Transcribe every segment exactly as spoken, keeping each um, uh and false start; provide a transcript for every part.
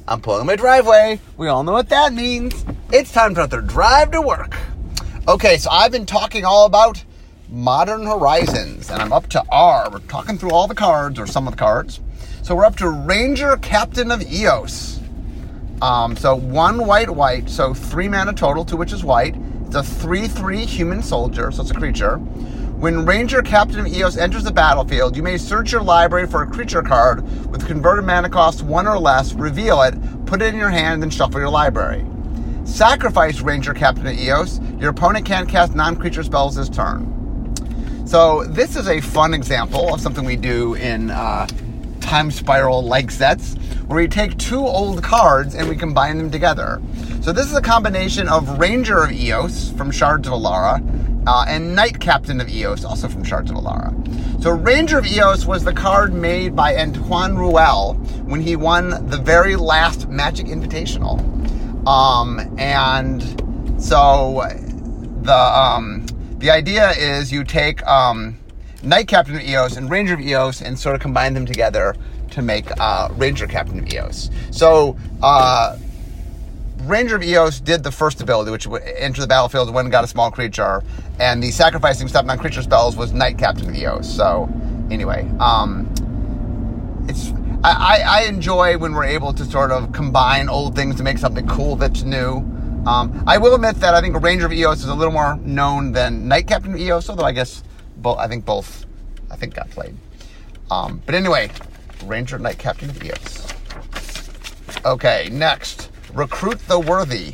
I'm pulling my driveway. We all know what that means. It's time for another drive to work. Okay, so I've been talking all about Modern Horizons, and I'm up to R. We're talking through all the cards, or some of the cards. So we're up to Ranger Captain of Eos. Um, so one white, white, so three mana total, two which is white. It's a three three human soldier, so it's a creature. When Ranger Captain of Eos enters the battlefield, you may search your library for a creature card with converted mana cost one or less, reveal it, put it in your hand, then shuffle your library. Sacrifice Ranger Captain of Eos. Your opponent can't cast non-creature spells this turn. So this is a fun example of something we do in uh, Time Spiral-like sets, where we take two old cards and we combine them together. So this is a combination of Ranger of Eos from Shards of Alara uh, and Knight Captain of Eos, also from Shards of Alara. So Ranger of Eos was the card made by Antoine Rouel when he won the very last Magic Invitational. Um, and so the um, the idea is you take um, Knight Captain of Eos and Ranger of Eos and sort of combine them together to make uh, Ranger Captain of Eos. So uh, Ranger of Eos did the first ability, which would enter the battlefield when it got a small creature, and the sacrificing stop non-creature spells was Knight Captain of Eos. So anyway, um, it's I, I enjoy when we're able to sort of combine old things to make something cool that's new. Um, I will admit that I think Ranger of Eos is a little more known than Knight Captain of Eos, although I guess both, I think both, I think got played. Um, but anyway, Ranger Knight Captain of Eos. Okay, next, Recruit the Worthy.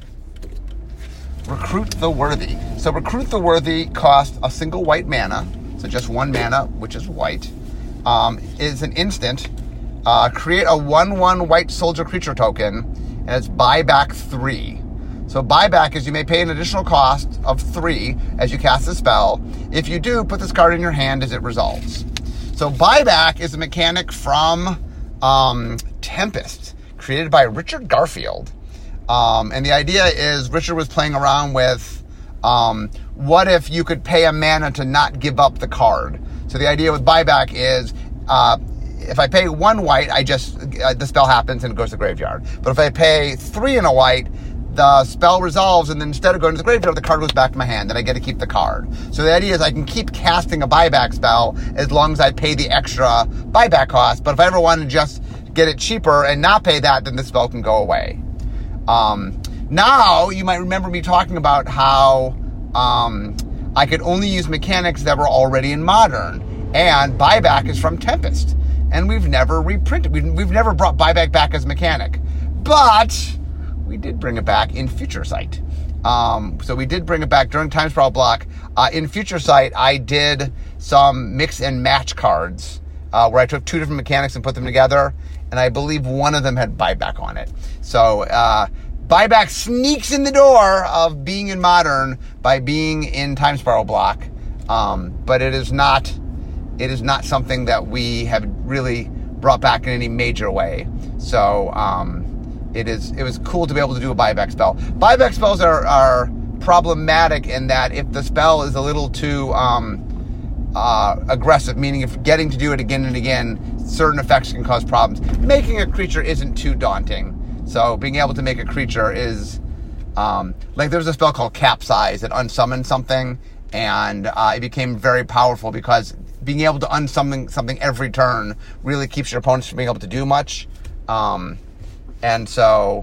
Recruit the Worthy. So Recruit the Worthy costs a single white mana, so just one mana, which is white. Um, is an instant. Uh, create a one one white soldier creature token, and it's buyback three. So buyback is you may pay an additional cost of three as you cast the spell. If you do, put this card in your hand as it resolves. So buyback is a mechanic from um, Tempest, created by Richard Garfield. Um, and the idea is Richard was playing around with um, what if you could pay a mana to not give up the card. So the idea with buyback is uh, if I pay one white, I just uh, the spell happens and it goes to the graveyard. But if I pay three and a white, the spell resolves, and then instead of going to the graveyard, the card goes back to my hand, and I get to keep the card. So the idea is I can keep casting a buyback spell as long as I pay the extra buyback cost. But if I ever want to just get it cheaper and not pay that, then the spell can go away. Um, now, you might remember me talking about how um, I could only use mechanics that were already in Modern, and buyback is from Tempest. And we've never reprinted, we've, we've never brought buyback back as a mechanic. But we did bring it back in Future Sight. Um, so we did bring it back during Time Spiral block. Uh, in Future Sight, I did some mix and match cards uh, where I took two different mechanics and put them together. And I believe one of them had buyback on it. So uh, buyback sneaks in the door of being in Modern by being in Time Spiral block. Um, but it is not... It is not something that we have really brought back in any major way. So um, it is. It was cool to be able to do a buyback spell. Buyback spells are, are problematic in that if the spell is a little too um, uh, aggressive, meaning if getting to do it again and again, certain effects can cause problems. Making a creature isn't too daunting. So being able to make a creature is... Um, like there was a spell called Capsize that unsummons something, and uh, it became very powerful because being able to unsummon something every turn really keeps your opponents from being able to do much. Um, and so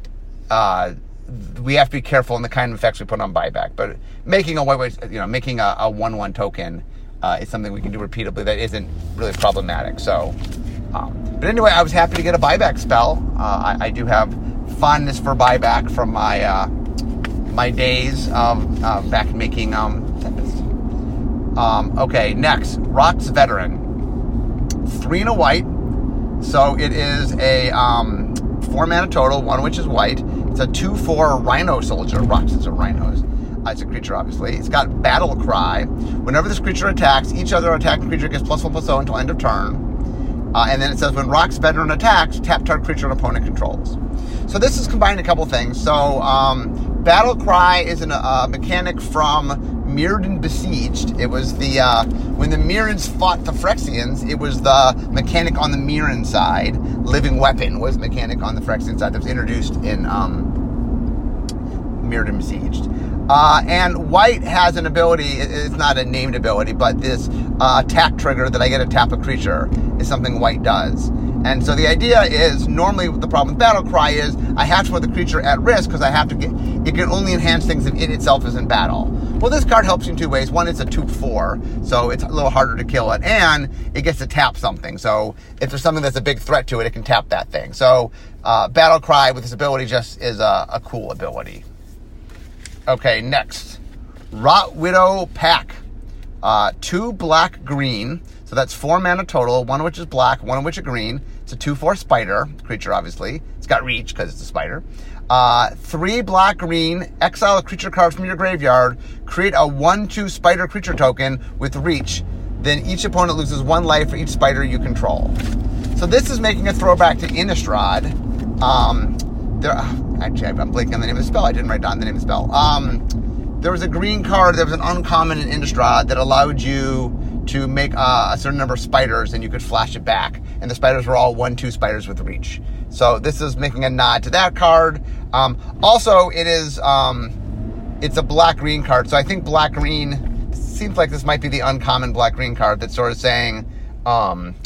uh, we have to be careful in the kind of effects we put on buyback. But making a white, you know, making a, a one one token uh, is something we can do repeatedly that isn't really problematic. So, um, but anyway, I was happy to get a buyback spell. Uh, I, I do have fondness for buyback from my uh, my days of uh, back making um, Tempest. Um, okay, next, Rock's Veteran. Three and a white. So it is a um, four mana total, one which is white. It's a two four Rhino Soldier. Rocks is a rhinos. Uh, it's a creature, obviously. It's got Battle Cry. Whenever this creature attacks, each other attacking creature gets plus one plus zero until end of turn. Uh, and then it says, when Rock's Veteran attacks, tap target creature an opponent controls. So this is combined a couple things. So um, Battle Cry is an, a uh, mechanic from Mirrodin Besieged. It was the, uh, when the Mirrans fought the Phyrexians, it was the mechanic on the Mirran side. Living Weapon was mechanic on the Phyrexian side that was introduced in um, Mirrodin Besieged. Uh, and white has an ability, it's not a named ability, but this uh, attack trigger that I get to tap a creature is something white does. And so the idea is, normally the problem with Battle Cry is I have to put the creature at risk because I have to get, it can only enhance things if it itself is in battle. Well, this card helps you in two ways. One, it's a two four, so it's a little harder to kill it, and it gets to tap something. So if there's something that's a big threat to it, it can tap that thing. So uh, Battle Cry with this ability just is a, a cool ability. Okay, next. Rot Widow Pack. Uh, two black, green. So that's four mana total, one of which is black, one of which is green. It's a two four spider, creature obviously. It's got reach because it's a spider. Uh, three black, green, exile a creature card from your graveyard, create a one two spider creature token with reach. Then each opponent loses one life for each spider you control. So this is making a throwback to Innistrad. Um, there, actually, I'm blanking on the name of the spell. I didn't write down the name of the spell. Um, there was a green card, there was an uncommon in Innistrad that allowed you to make uh, a certain number of spiders and you could flash it back. And the spiders were all one two spiders with reach. So this is making a nod to that card. Um, also, it is, um, it's a black-green card. So I think black-green, seems like this might be the uncommon black-green card that's sort of saying um,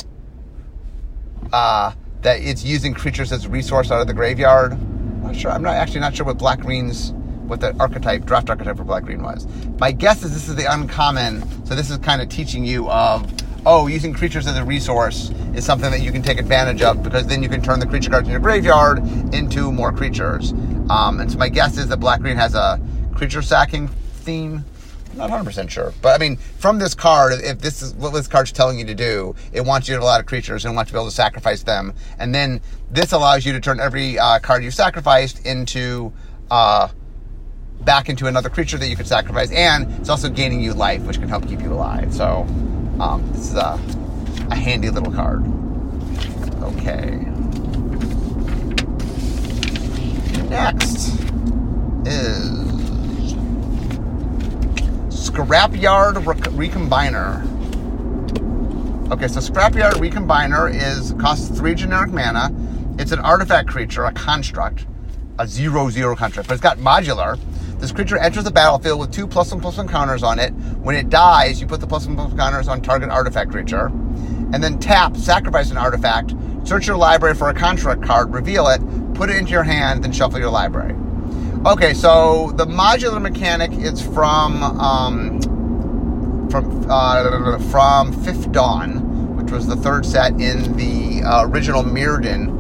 uh, that it's using creatures as a resource out of the graveyard. I'm not sure. I'm not actually not sure what black-green's, what the archetype, draft archetype for black-green was. My guess is this is the uncommon. So this is kind of teaching you of, oh, using creatures as a resource is something that you can take advantage of because then you can turn the creature cards in your graveyard into more creatures. Um, and so my guess is that black-green has a creature sacking theme. I'm not one hundred percent sure. But, I mean, from this card, if this is what this card's telling you to do, it wants you to have a lot of creatures and wants to be able to sacrifice them. And then this allows you to turn every uh, card you sacrificed into... Uh, back into another creature that you could sacrifice. And it's also gaining you life, which can help keep you alive. So... Um, this is a, a handy little card. Okay. Next is Scrapyard Recombiner. Okay, so Scrapyard Recombiner is costs three generic mana. It's an artifact creature, a construct, a zero zero construct, but it's got modular. This creature enters the battlefield with two plus one plus one counters on it. When it dies, you put the plus one plus one counters on target artifact creature. And then tap, sacrifice an artifact, search your library for a construct card, reveal it, put it into your hand, then shuffle your library. Okay, so the modular mechanic is from um, from uh, from Fifth Dawn, which was the third set in the uh, original Mirrodin.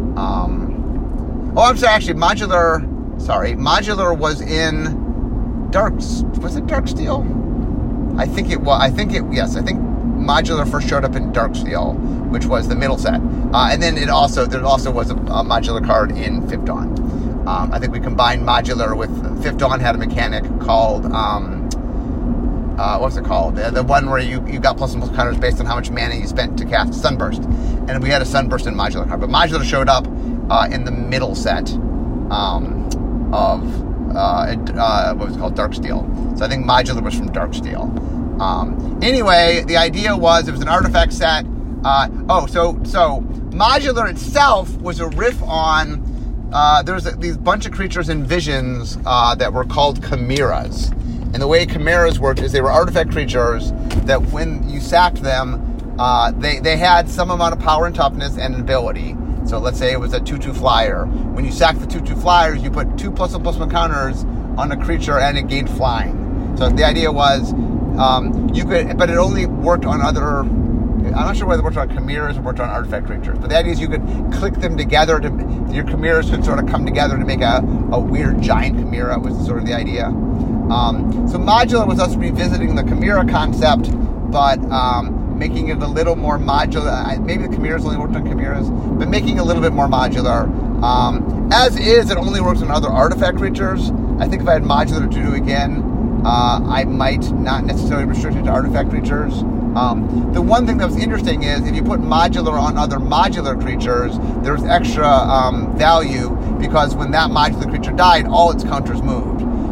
Um, oh, I'm sorry, actually, modular... Sorry, modular was in Dark. Was it Darksteel? I think it was. I think it. Yes, I think modular first showed up in Darksteel, which was the middle set, uh, and then it also there also was a, a modular card in Fifth Dawn. Um, I think we combined modular with Fifth Dawn had a mechanic called um, uh, what's it called? The, the one where you you got plus and plus counters based on how much mana you spent to cast Sunburst, and we had a Sunburst in modular card, but modular showed up uh, in the middle set. Um, of uh, uh, what was it called, Darksteel. So I think modular was from Darksteel. Um, anyway, the idea was it was an artifact set. Uh, oh, so so modular itself was a riff on. Uh, there was a, these bunch of creatures in Visions uh, that were called chimeras, and the way chimeras worked is they were artifact creatures that when you sacked them, uh, they they had some amount of power and toughness and ability. So let's say it was a two two flyer. When you sack the two two flyers, you put two plus one plus one counters on a creature and it gained flying. So the idea was um, you could, but it only worked on other, I'm not sure whether it worked on chimeras or worked on artifact creatures. But the idea is you could click them together to, your chimeras could sort of come together to make a, a weird giant chimera was sort of the idea. Um, so modular was us revisiting the chimera concept, but um, making it a little more modular. Maybe the chimeras only worked on chimeras, but making it a little bit more modular. Um, as is, it only works on other artifact creatures. I think if I had modular to do again, uh, I might not necessarily restrict it to artifact creatures. Um, the one thing that was interesting is if you put modular on other modular creatures, there's extra um, value because when that modular creature died, all its counters moved.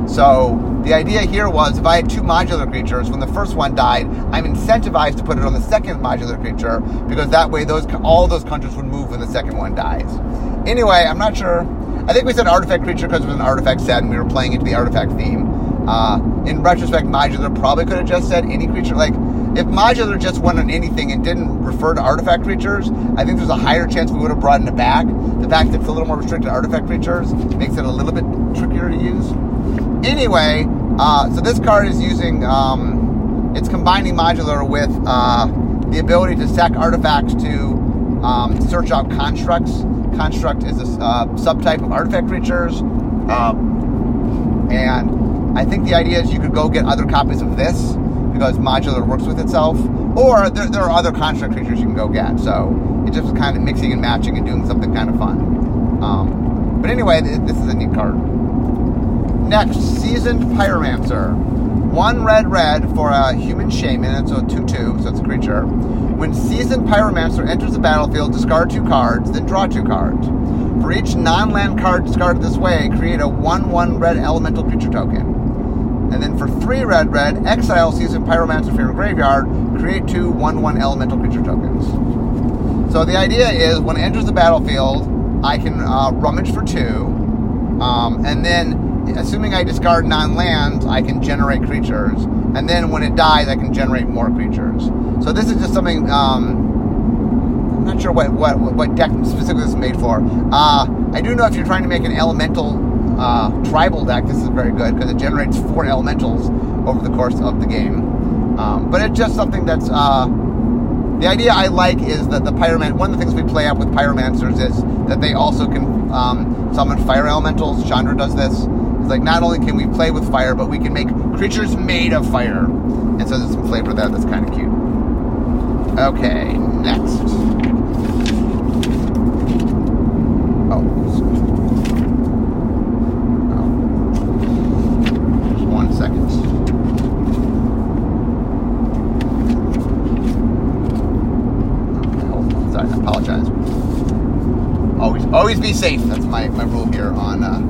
So the idea here was if I had two modular creatures, when the first one died, I'm incentivized to put it on the second modular creature because that way those all those counters would move when the second one dies. Anyway, I'm not sure. I think we said artifact creature because it was an artifact set and we were playing into the artifact theme. Uh, in retrospect, modular probably could have just said any creature. Like, if modular just went on anything and didn't refer to artifact creatures, I think there's a higher chance we would have broadened it back. The fact that it's a little more restricted to artifact creatures makes it a little bit trickier to use. Anyway, uh, so this card is using, um, it's combining modular with uh, the ability to sack artifacts to um, search out constructs. Construct is a uh, subtype of artifact creatures. Um, and I think the idea is you could go get other copies of this because modular works with itself. Or there, there are other construct creatures you can go get. So it's just kind of mixing and matching and doing something kind of fun. Um, but anyway, this is a neat card. Next, Seasoned Pyromancer. One red red for a human shaman. It's a two two, so it's a creature. When Seasoned Pyromancer enters the battlefield, discard two cards, then draw two cards. For each non-land card discarded this way, create a one one red elemental creature token. And then for three red red, exile Seasoned Pyromancer from your graveyard, create two one one elemental creature tokens. So the idea is when it enters the battlefield, I can uh, rummage for two, um, and then assuming I discard non-lands, I can generate creatures. And then when it dies, I can generate more creatures. So this is just something, um, I'm not sure what, what, what deck specifically this is made for. Uh, I do know if you're trying to make an elemental uh, tribal deck, this is very good because it generates four elementals over the course of the game. Um, but it's just something that's, uh, the idea I like is that the Pyroman, one of the things we play up with Pyromancers is that they also can um, summon fire elementals. Chandra does this. It's like not only can we play with fire, but we can make creatures made of fire. And so there's some flavor there that's kind of cute. Okay, next. Oh. oh. Just one second. Oh, sorry, I apologize. Always, always be safe. That's my, my rule here on... Uh,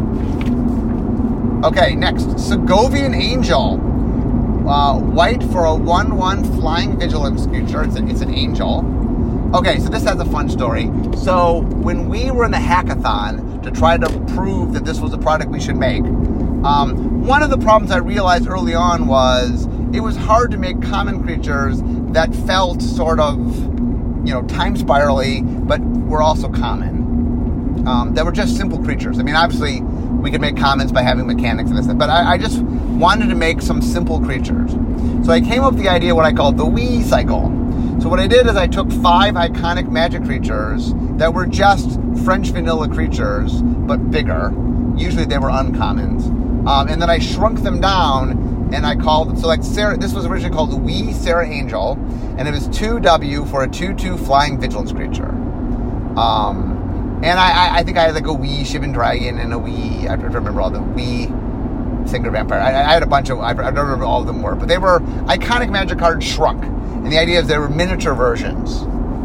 Okay, next, Segovian Angel. Uh, white for a one one flying vigilance creature. It's, a, it's an angel. Okay, so this has a fun story. So when we were in the hackathon to try to prove that this was a product we should make, um, one of the problems I realized early on was it was hard to make common creatures that felt sort of, you know, time spirally, but were also common. Um, that were just simple creatures. I mean, obviously, we could make commons by having mechanics and this, but I, I just wanted to make some simple creatures. So I came up with the idea what I called the Wii cycle. So what I did is I took five iconic Magic creatures that were just French vanilla creatures, but bigger. Usually they were uncommons. Um, and then I shrunk them down, and I called, so like Sarah, this was originally called the Wii Sarah Angel, and it was two W for a two two flying vigilance creature. Um... And I, I think I had like a wee Shivan Dragon and a wee, I don't remember all the wee Singer Vampire. I, I had a bunch of, I don't remember all of them were, but they were iconic Magic cards shrunk. And the idea is they were miniature versions.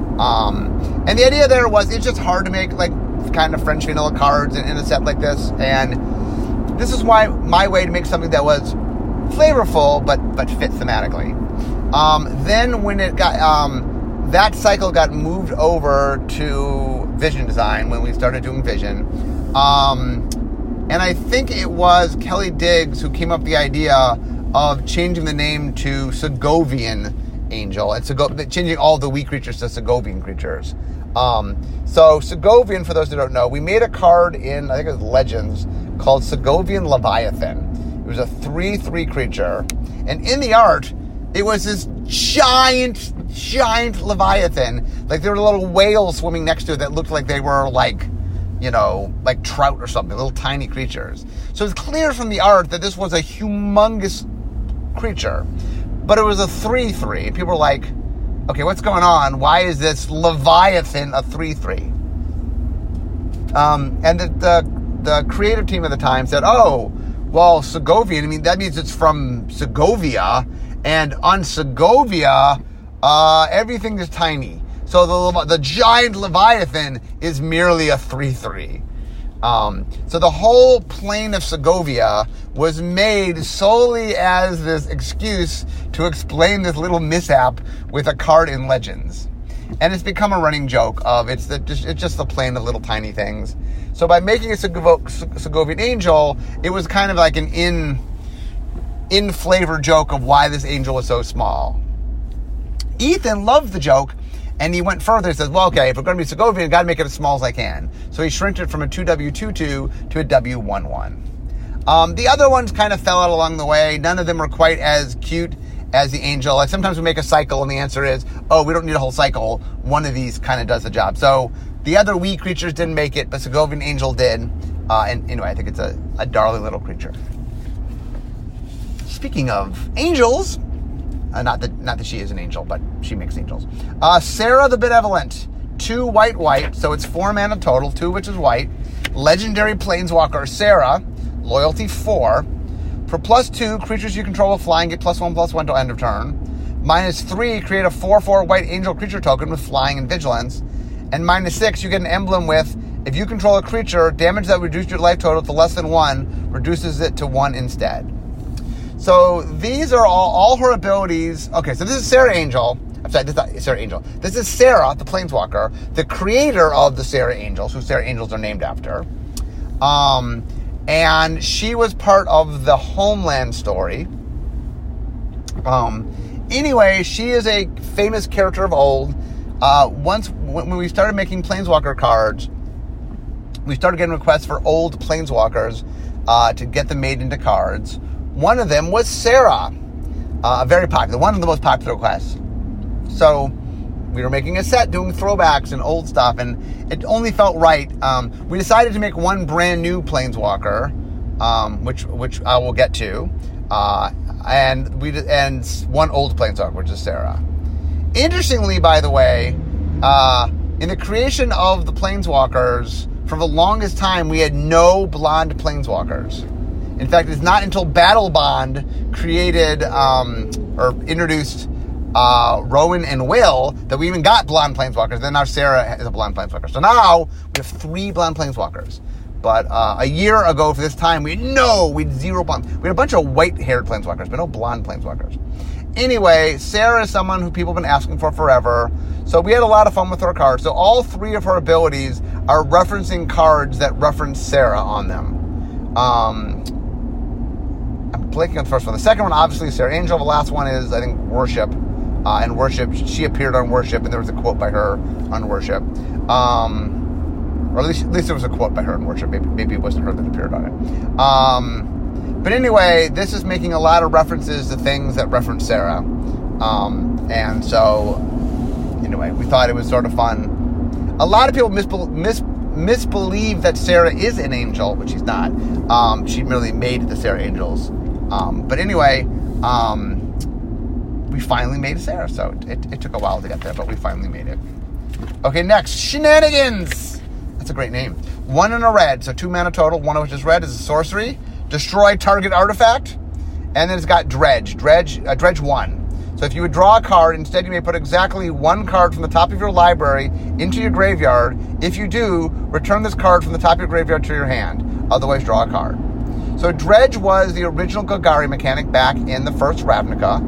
Um, and the idea there was it's just hard to make like kind of French vanilla cards in, in a set like this. And this is why my way to make something that was flavorful but, but fit thematically. Um, then when it got, um, that cycle got moved over to Vision Design when we started doing Vision. Um, and I think it was Kelly Diggs who came up with the idea of changing the name to Segovian Angel and Sego- changing all the Wii creatures to Segovian creatures. Um, so Segovian, for those who don't know, we made a card in, I think it was Legends, called Segovian Leviathan. It was a three three creature. And in the art, it was this giant, giant Leviathan. Like there were little whales swimming next to it that looked like they were like, you know, like trout or something, little tiny creatures. So it's clear from the art that this was a humongous creature. But it was a three three. And people were like, okay, what's going on? Why is this Leviathan a three three? Um, and the, the the creative team at the time said, oh, well, Segovian, I mean, that means it's from Segovia. And on Segovia, uh, everything is tiny. So the the giant Leviathan is merely a three three. Um, so the whole plane of Segovia was made solely as this excuse to explain this little mishap with a card in Legends. And it's become a running joke of it's, the, it's just the plane of little tiny things. So by making a Segovian angel, it was kind of like an in, in flavor joke of why this angel was so small. Ethan loved the joke, and he went further. He says, well, okay, if we're going to be Segovian, I've got to make it as small as I can. So he shrinked it from a two W two two to a W eleven. Um, the other ones kind of fell out along the way. None of them were quite as cute as the angel. Like sometimes we make a cycle, and the answer is, oh, we don't need a whole cycle. One of these kind of does the job. So the other wee creatures didn't make it, but Segovian angel did. Uh, and anyway, I think it's a, a darling little creature. Speaking of angels... Uh, not that not that she is an angel, but she makes angels. Uh, Sarah the Benevolent. Two white, white. So it's four mana total, two which is white. Legendary Planeswalker Sarah. Loyalty four. For plus two, creatures you control with flying get plus one, plus one till end of turn. Minus three, create a four four white angel creature token with flying and vigilance. And minus six, you get an emblem with, if you control a creature, damage that reduced your life total to less than one reduces it to one instead. So these are all, all her abilities. Okay, so this is Sarah Angel. I'm sorry, this is not Sarah Angel. This is Sarah, the Planeswalker, the creator of the Sarah Angels, who Sarah Angels are named after. Um, and she was part of the Homeland story. Um, anyway, she is a famous character of old. Uh, once, when we started making Planeswalker cards, we started getting requests for old Planeswalkers uh, to get them made into cards. One of them was Sarah, uh, very popular, one of the most popular requests. So we were making a set doing throwbacks and old stuff, and it only felt right. Um, we decided to make one brand new Planeswalker, um, which which I will get to, uh, and we and one old Planeswalker, which is Sarah. Interestingly, by the way, uh, in the creation of the Planeswalkers, for the longest time we had no blonde Planeswalkers. In fact, it's not until Battle Bond created um, or introduced uh, Rowan and Will that we even got blonde Planeswalkers. Then now Sarah is a blonde Planeswalker. So now we have three blonde Planeswalkers. But uh, a year ago for this time, we had no, we had zero blonde. We had a bunch of white-haired Planeswalkers, but no blonde Planeswalkers. Anyway, Sarah is someone who people have been asking for forever. So we had a lot of fun with her cards. So all three of her abilities are referencing cards that reference Sarah on them. Um... I'm blanking on the first one. The second one, obviously, Sarah Angel. The last one is, I think, Worship. Uh, and Worship, she appeared on Worship, and there was a quote by her on Worship. Um, or at least, at least there was a quote by her on Worship. Maybe, maybe it wasn't her that appeared on it. Um, but anyway, this is making a lot of references to things that reference Sarah. Um, and so, anyway, we thought it was sort of fun. A lot of people misbel- mis- misbelieve that Sarah is an angel, but she's not. Um, she merely made the Sarah Angels. Um, but anyway, um, we finally made Sarah, so it, it took a while to get there, but we finally made it. Okay, next, Shenanigans. That's a great name. One in a red, so two mana total, one of which is red, is a sorcery. Destroy target artifact, and then it's got Dredge, Dredge, uh, Dredge one. So if you would draw a card, instead you may put exactly one card from the top of your library into your graveyard. If you do, return this card from the top of your graveyard to your hand. Otherwise, draw a card. So Dredge was the original Golgari mechanic back in the first Ravnica.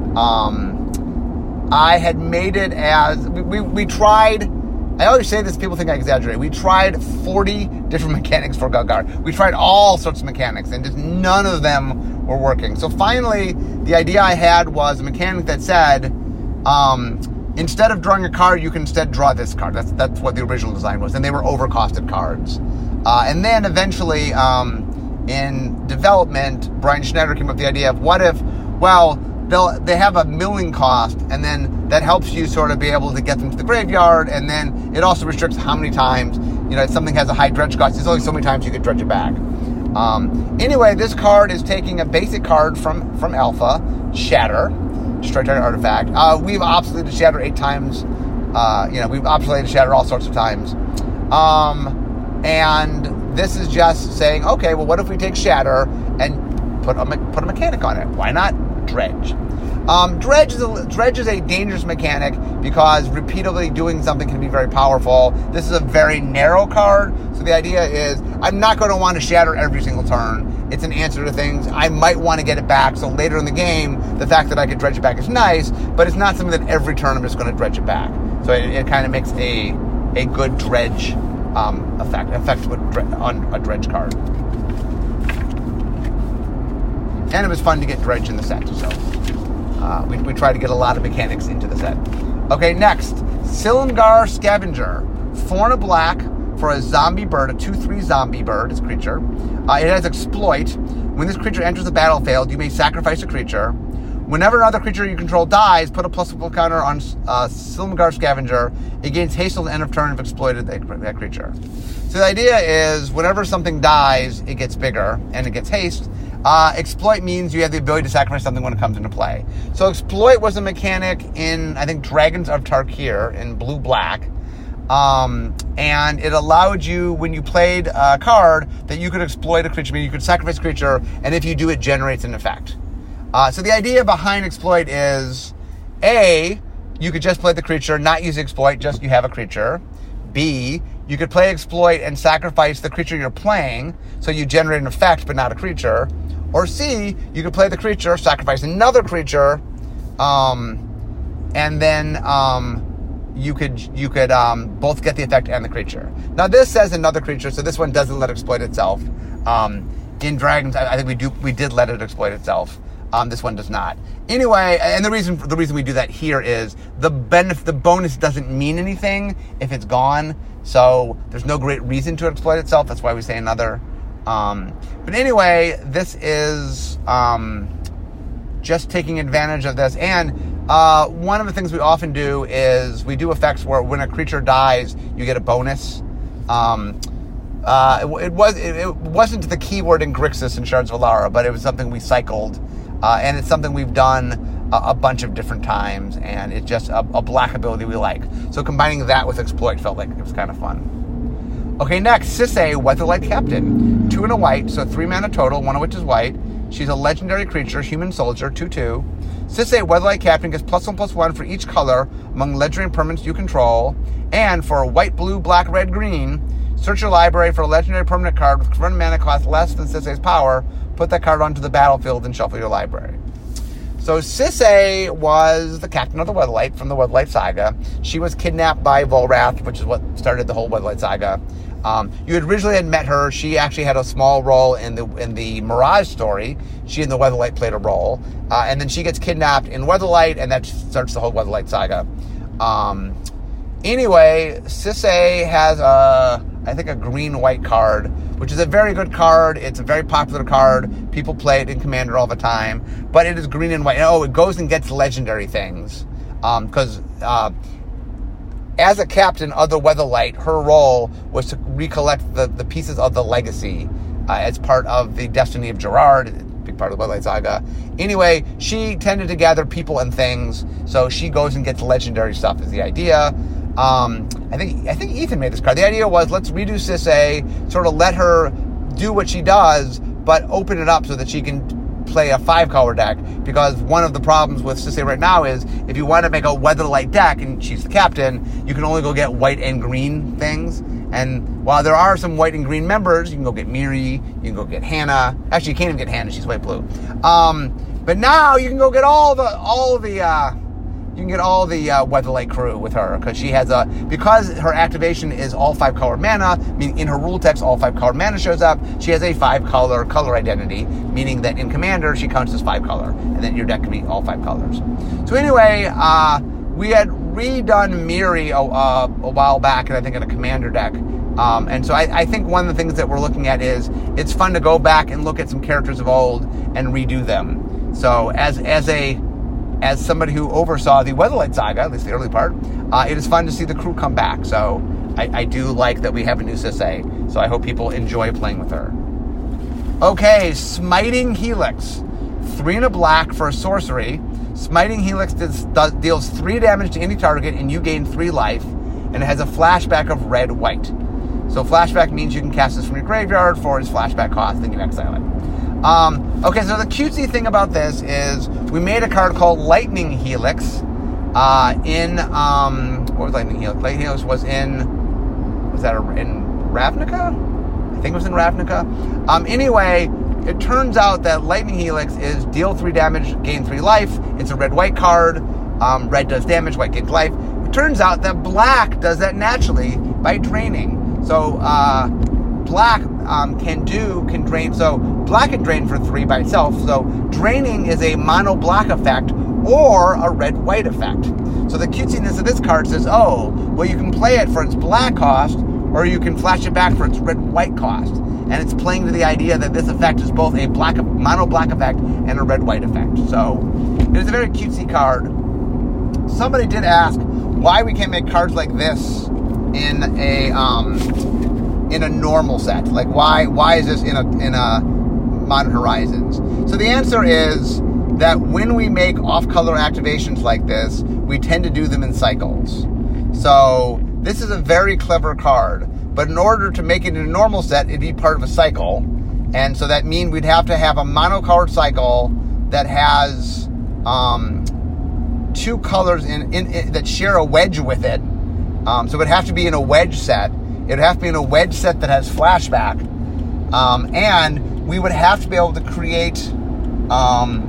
Um, I had made it as... We, we, we tried... I always say this, people think I exaggerate. We tried forty different mechanics for Golgari. We tried all sorts of mechanics, and just none of them were working. So finally, the idea I had was a mechanic that said, um, instead of drawing a card, you can instead draw this card. That's that's what the original design was, and they were overcosted cards. Uh, and then eventually, um, in development, Brian Schneider came up with the idea of what if, well, they'll they have a milling cost, and then that helps you sort of be able to get them to the graveyard, and then it also restricts how many times, you know, if something has a high dredge cost, there's only so many times you could dredge it back. Um, anyway, this card is taking a basic card from, from Alpha, Shatter, Destroy Target Artifact. Uh, we've obsoleted Shatter eight times. Uh, you know, we've obsoleted Shatter all sorts of times. Um, and this is just saying, okay, well, what if we take Shatter and put a, put a mechanic on it? Why not Dredge? Um, dredge, is a, dredge is a dangerous mechanic because repeatedly doing something can be very powerful. This is a very narrow card, so the idea is I'm not going to want to shatter every single turn. It's an answer to things. I might want to get it back, so later in the game, the fact that I could dredge it back is nice, but it's not something that every turn I'm just going to dredge it back. So it, it kind of makes a a good dredge um, effect, effect with dre- on a dredge card. And it was fun to get dredge in the set, so uh, we, we tried to get a lot of mechanics into the set. Okay, next, Silumgar Scavenger. Four and a black for a zombie bird, a two three zombie bird, it's a creature. Uh, it has exploit. When this creature enters the battlefield, you may sacrifice a creature. Whenever another creature you control dies, put a plus one counter on uh, Silumgar Scavenger. It gains haste till the end of turn if exploited that, that creature. So the idea is whenever something dies, it gets bigger and it gets haste. Uh, exploit means you have the ability to sacrifice something when it comes into play. So exploit was a mechanic in, I think, Dragons of Tarkir in blue-black. Um, and it allowed you, when you played a card, that you could exploit a creature, meaning you could sacrifice a creature, and if you do, it generates an effect. Uh, so the idea behind exploit is, A, you could just play the creature, not use exploit, just you have a creature. B, you could play exploit and sacrifice the creature you're playing, so you generate an effect but not a creature. Or C, you could play the creature, sacrifice another creature, um, and then um, you could you could um, both get the effect and the creature. Now this says another creature, so this one doesn't let it exploit itself. Um, in Dragons, I, I think we do we did let it exploit itself. Um, this one does not. Anyway, and the reason the reason we do that here is the benefit, the bonus doesn't mean anything if it's gone. So there's no great reason to exploit itself. That's why we say another. Um, but anyway, this is um, just taking advantage of this. And uh, one of the things we often do is we do effects where when a creature dies, you get a bonus. Um, uh, it, it was it, it wasn't the keyword in Grixis and Shards of Alara, but it was something we cycled. Uh, and it's something we've done a, a bunch of different times, and it's just a, a black ability we like. So combining that with exploit felt like it was kind of fun. Okay, next, Sisay, Weatherlight Captain. Two and a white, so three mana total, one of which is white. She's a legendary creature, human soldier, two two. Sisay, Weatherlight Captain, gets plus one plus one for each color among legendary permanents you control. And for white, blue, black, red, green, search your library for a legendary permanent card with current mana cost less than Sisay's power. Put that card onto the battlefield and shuffle your library. So Sisay was the captain of the Weatherlight from the Weatherlight Saga. She was kidnapped by Volrath, which is what started the whole Weatherlight Saga. Um, you had originally had met her. She actually had a small role in the in the Mirage story. She and the Weatherlight played a role. Uh, and then she gets kidnapped in Weatherlight, and that starts the whole Weatherlight Saga. Um, anyway, Sisay has a, I think, a green-white card, which is a very good card. It's a very popular card. People play it in Commander all the time. But it is green and white. Oh, it goes and gets legendary things. Because um, uh, as a captain of the Weatherlight, her role was to recollect the, the pieces of the legacy uh, as part of the Destiny of Gerard, big part of the Weatherlight Saga. Anyway, she tended to gather people and things, so she goes and gets legendary stuff is the idea. Um, I think I think Ethan made this card. The idea was let's redo Sisay, sort of let her do what she does, but open it up so that she can play a five-color deck, because one of the problems with Sisay right now is if you want to make a Weatherlight deck and she's the captain, you can only go get white and green things. And while there are some white and green members, you can go get Miri, you can go get Hannah. Actually, you can't even get Hannah; she's white blue. Um, but now you can go get all the all the. Uh, You can get all the uh, Weatherlight crew with her, because she has a, because her activation is all five color mana, meaning in her rule text all five color mana shows up, she has a five color color identity, meaning that in Commander she counts as five color, and then your deck can be all five colors. So anyway, uh, we had redone Miri a, uh, a while back, and I think in a Commander deck. Um, and so I, I think one of the things that we're looking at is it's fun to go back and look at some characters of old and redo them. So as as a As somebody who oversaw the Weatherlight Saga, at least the early part, uh, it is fun to see the crew come back. So I, I do like that we have a new Sisay. So I hope people enjoy playing with her. Okay, Smiting Helix. Three and a black for a sorcery. Smiting Helix does, does, deals three damage to any target, and you gain three life. And it has a flashback of red-white. So flashback means you can cast this from your graveyard for its flashback cost, then you exile it. Um, okay, so the cutesy thing about this is we made a card called Lightning Helix uh, in, um, what was Lightning Helix? Lightning Helix was in, was that in Ravnica? I think it was in Ravnica. Um, anyway, it turns out that Lightning Helix is deal three damage, gain three life. It's a red-white card. Um, red does damage, white gains life. It turns out that black does that naturally by draining. So, uh, black um, can do, can drain. So, black can drain for three by itself. So, draining is a mono-black effect or a red-white effect. So, the cutesiness of this card says, oh, well, you can play it for its black cost, or you can flash it back for its red-white cost. And it's playing to the idea that this effect is both a black, mono-black effect and a red-white effect. So, it is a very cutesy card. Somebody did ask why we can't make cards like this in a um, in a normal set. Like, why why is this in a in a Modern Horizons? So the answer is that when we make off-color activations like this, we tend to do them in cycles. So this is a very clever card, but in order to make it in a normal set, it'd be part of a cycle, and so that means we'd have to have a monocolored cycle that has um, two colors in, in, in that share a wedge with it. Um, so it would have to be in a wedge set. It would have to be in a wedge set that has flashback. Um, and we would have to be able to create um,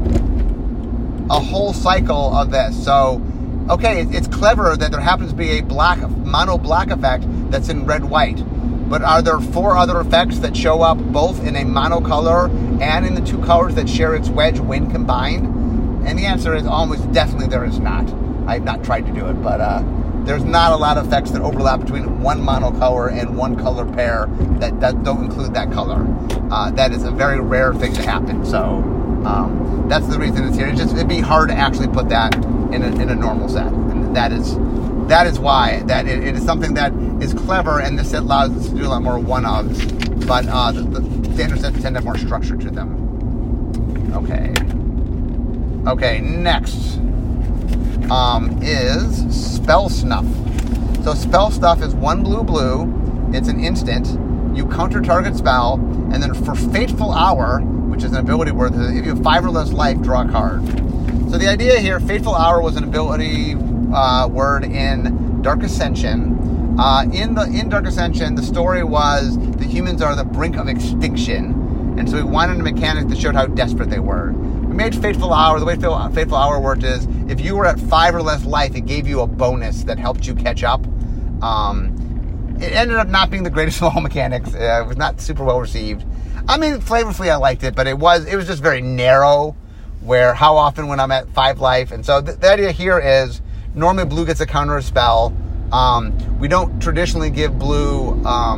a whole cycle of this. So, okay, it, it's clever that there happens to be a black, mono black effect that's in red-white. But are there four other effects that show up both in a monocolor and in the two colors that share its wedge when combined? And the answer is almost definitely there is not. I've not tried to do it, but uh, there's not a lot of effects that overlap between one monocolor and one color pair that, that don't include that color. Uh, that is a very rare thing to happen. So um, that's the reason it's here. It's just, it'd be hard to actually put that in a, in a normal set. And that is that is why that it, it is something that is clever, and this set allows us to do a lot more one-ofs. But uh, the, the standard sets tend to have more structure to them. Okay. Okay, next um, is Spell Snuff. So Spell Snuff is one blue blue. It's an instant. You counter target spell, and then for Fateful Hour, which is an ability word, if you have five or less life, draw a card. So the idea here, Fateful Hour was an ability uh, word in Dark Ascension. Uh, in the in Dark Ascension, the story was the humans are the brink of extinction, and so we wanted a mechanic that showed how desperate they were. We made Fateful Hour. The way Fateful Hour worked is if you were at five or less life, it gave you a bonus that helped you catch up. Um, it ended up not being the greatest of all mechanics. Uh, it was not super well received. I mean, flavorfully, I liked it, but it was it was just very narrow. Where how often when I'm at five life, and so th- the idea here is normally blue gets a counter a spell. Um, we don't traditionally give blue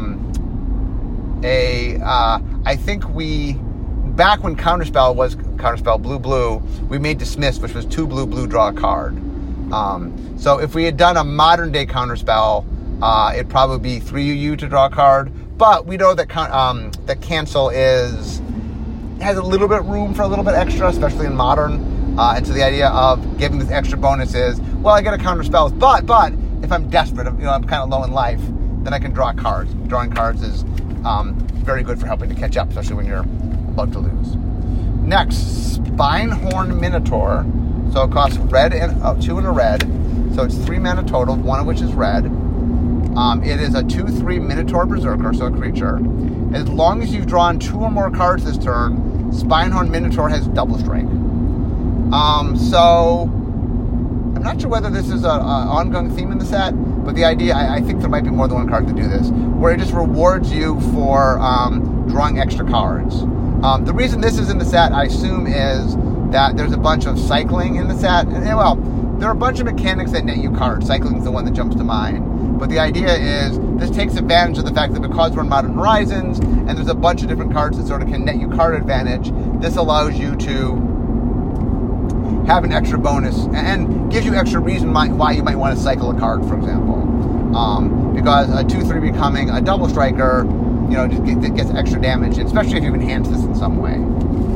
um, a. Uh, I think we. Back when Counterspell was Counterspell blue blue, we made Dismiss, which was two blue blue draw a card. Um, so if we had done a modern day Counterspell, uh, it'd probably be three U U to draw a card. But we know that um, that Cancel is has a little bit room for a little bit extra, especially in modern. Uh, and so the idea of giving this extra bonus is, well, I get a Counterspell, but but if I'm desperate, you know, I'm kind of low in life, then I can draw cards. Drawing cards is um, very good for helping to catch up, especially when you're about to lose. Next, Spinehorn Minotaur. So it costs red and uh, two and a red. So it's three mana total, one of which is red. Um, it is a two three Minotaur Berserker, so a creature. As long as you've drawn two or more cards this turn, Spinehorn Minotaur has double strike. Um, so I'm not sure whether this is an ongoing theme in the set, but the idea, I, I think there might be more than one card to do this, where it just rewards you for um, drawing extra cards. Um, the reason this is in the set, I assume, is that there's a bunch of cycling in the set. And, well, there are a bunch of mechanics that net you cards. Cycling is the one that jumps to mind. But the idea is this takes advantage of the fact that because we're in Modern Horizons and there's a bunch of different cards that sort of can net you card advantage, this allows you to have an extra bonus and gives you extra reason why you might want to cycle a card, for example. Um, because a two three becoming a double striker, you know, just get, gets extra damage, especially if you enhance this in some way.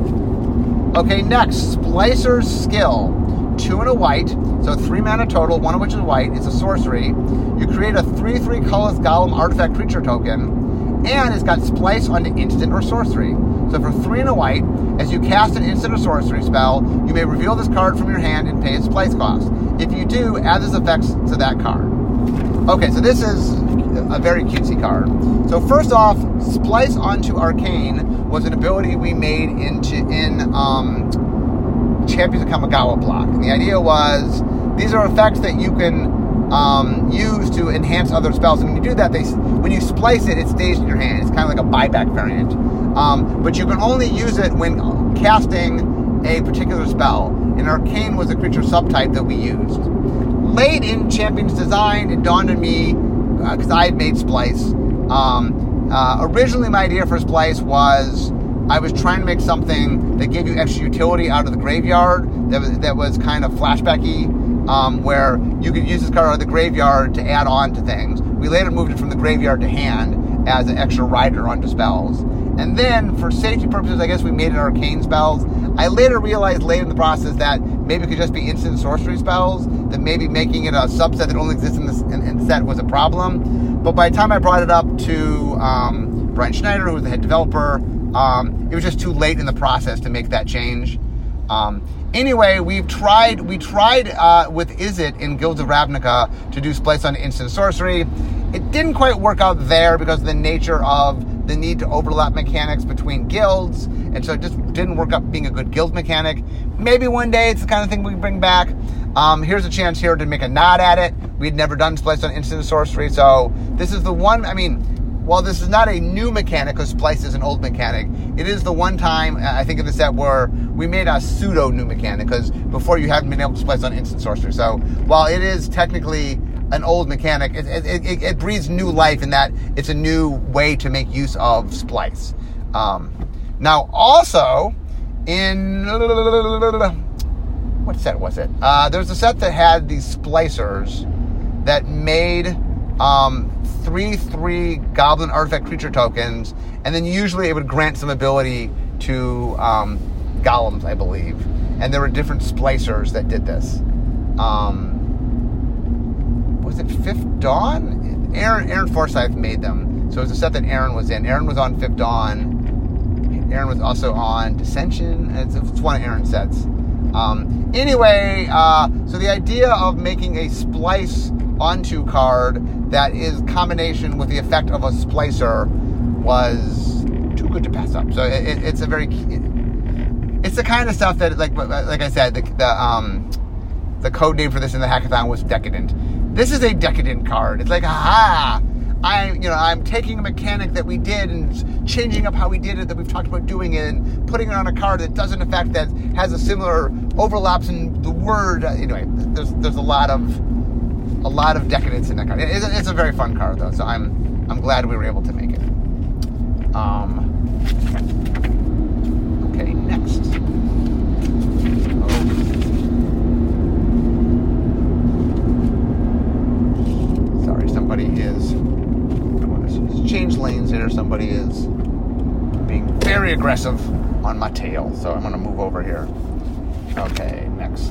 Okay, next, Splicer's Skill. Two and a white, so three mana total, one of which is white. It's a sorcery. You create a three three colorless Golem artifact creature token, and it's got Splice onto instant or sorcery. So for three and a white, as you cast an instant or sorcery spell, you may reveal this card from your hand and pay its splice cost. If you do, add this effects to that card. Okay, so this is a very cutesy card. So first off, Splice onto Arcane was an ability we made into in um, Champions of Kamigawa block. And the idea was, these are effects that you can um, use to enhance other spells. And when you do that, they when you splice it, it stays in your hand. It's kind of like a buyback variant. Um, but you can only use it when casting a particular spell. And Arcane was a creature subtype that we used. Late in Champion's design, it dawned on me, because uh, I had made Splice. Um, uh, originally, my idea for Splice was I was trying to make something that gave you extra utility out of the graveyard that was, that was kind of flashbacky, um, where you could use this card out of the graveyard to add on to things. We later moved it from the graveyard to hand as an extra rider onto spells. And then, for safety purposes, I guess we made it Arcane spells. I later realized late in the process that maybe it could just be instant sorcery spells, that maybe making it a subset that only exists in this in, in set was a problem. But by the time I brought it up to um, Brian Schneider, who was the head developer, um, it was just too late in the process to make that change. Um, anyway, we've tried, we tried uh, with Izzet in Guilds of Ravnica to do Splice on instant sorcery. It didn't quite work out there because of the nature of the need to overlap mechanics between guilds, and so it just didn't work out being a good guild mechanic. Maybe one day it's the kind of thing we bring back. Um, here's a chance here to make a nod at it. We'd never done Splice on instant sorcery, so this is the one, I mean, while this is not a new mechanic, because Splice is an old mechanic, it is the one time, I think, in the set where we made a pseudo-new mechanic, because before you haven't been able to Splice on instant sorcery. So while it is technically an old mechanic, it, it, it, it breathes new life in that it's a new way to make use of Splice. Um, now, also, in... What set was it? Uh, there's a set that had these splicers that made um, three three Goblin Artifact creature tokens, and then usually it would grant some ability to um, golems, I believe. And there were different splicers that did this. Um... Was it Fifth Dawn? Aaron, Aaron Forsyth made them. So it was a set that Aaron was in. Aaron was on Fifth Dawn. Aaron was also on Dissension. It's, it's one of Aaron's sets. Um, anyway, uh, so the idea of making a Splice onto card that is combination with the effect of a Splicer was too good to pass up. So it, it, it's a very... It, it's the kind of stuff that, like like I said, the, the, um, the code name for this in the hackathon was Decadent. This is a decadent card. It's like, aha, I, you know, I'm taking a mechanic that we did and changing up how we did it, that we've talked about doing it, and putting it on a card that doesn't affect, that has a similar overlaps in the word. Anyway, there's there's a lot of a lot of decadence in that card. It's a, it's a very fun card though, so I'm I'm glad we were able to make it. Um. Okay, next. Somebody is, let's change lanes here. Somebody is being very aggressive on my tail, so I'm going to move over here. Okay, next.